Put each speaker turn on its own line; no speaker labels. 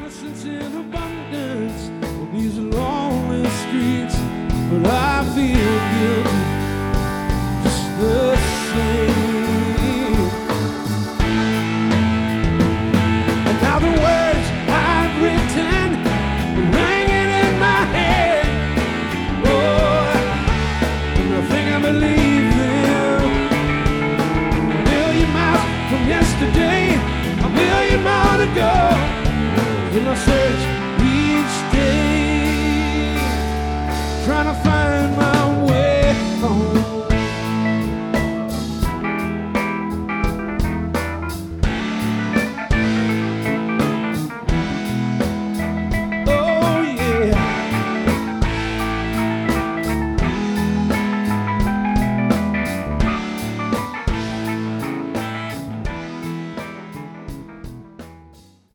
innocence in abundance on these lonely streets, but I feel guilty just the same. And now the words I've written are ringing in my head. Oh, and I think I believe them. A million miles from yesterday, a million more to go in my search